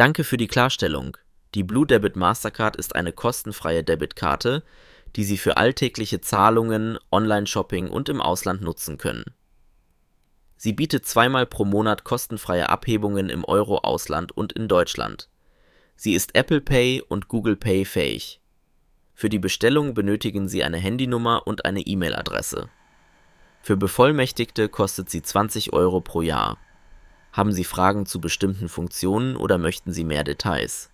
Danke für die Klarstellung. Die Blue Debit Mastercard ist eine kostenfreie Debitkarte, die Sie für alltägliche Zahlungen, Online-Shopping und im Ausland nutzen können. Sie bietet 2-mal pro Monat kostenfreie Abhebungen im Euro-Ausland und in Deutschland. Sie ist Apple Pay und Google Pay fähig. Für die Bestellung benötigen Sie eine Handynummer und eine E-Mail-Adresse. Für Bevollmächtigte kostet sie 20 Euro pro Jahr. Haben Sie Fragen zu bestimmten Funktionen oder möchten Sie mehr Details?